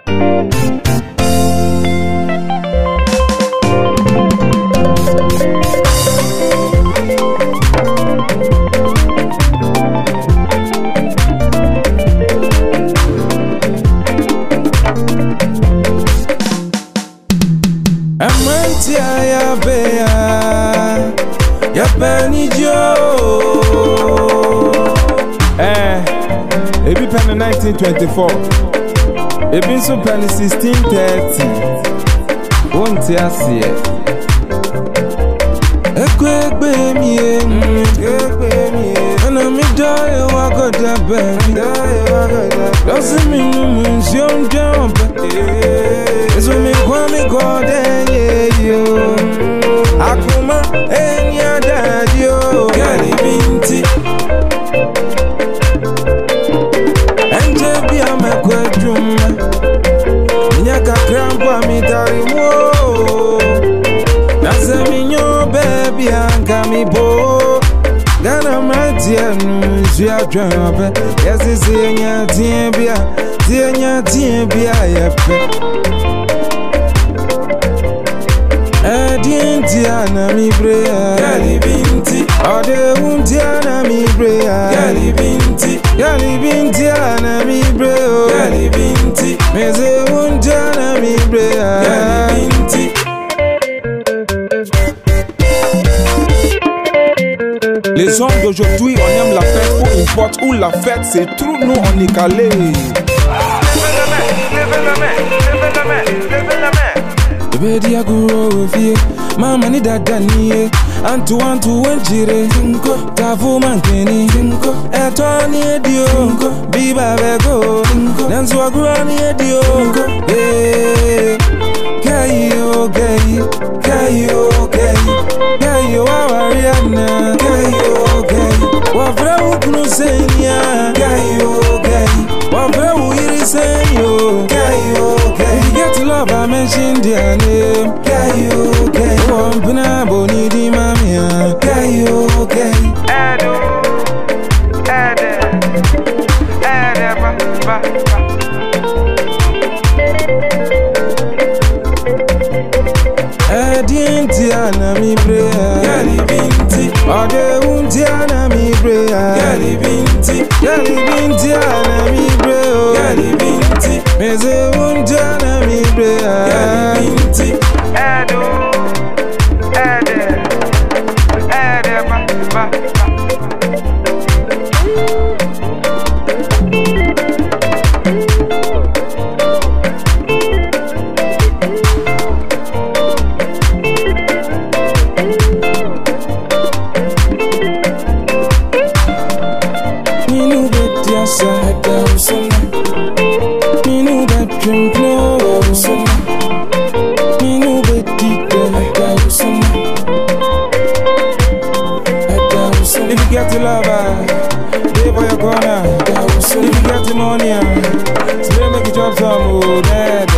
Amantia ya bea ya banijo ebi pen 1924 ebi nso pen 1630 won't ya see ekwe mi ana mi die wa goda be doesn't mean you jump so me kwame god yo akuma enya dadio gali binti anje bia makwedum nyaka krampa mi darimo naseminyo baby anga mi bo gana matia nu zia dwabe yesi nya tie bia yepe Diana mi brea Gali binti Ode Diana mi brea Gali binti Ana mi brea Gali binti Meze Diana mi brea Gali binti Les hommes d'aujourd'hui on aime la fête, peu importe où la fête, c'est trop nous on est calé. Bedi ya guro fie mama ni dada niye antu wenjire tafu mankeni eto ni edio biba bego nanzu agura ni edio kayo awariana kayo wafra ukunu senya kayo wafra uiri senyo kayo you get to love I mentioned their name kayo wampina boni di mamia kayo Diana mi brea Gali binti Ode Diana mi brea Gali binti Ana mi brea Gali binti Meze Diana mi brea Gali binti If you get the lover, stay for your corner. If you get the money, still make it drop some.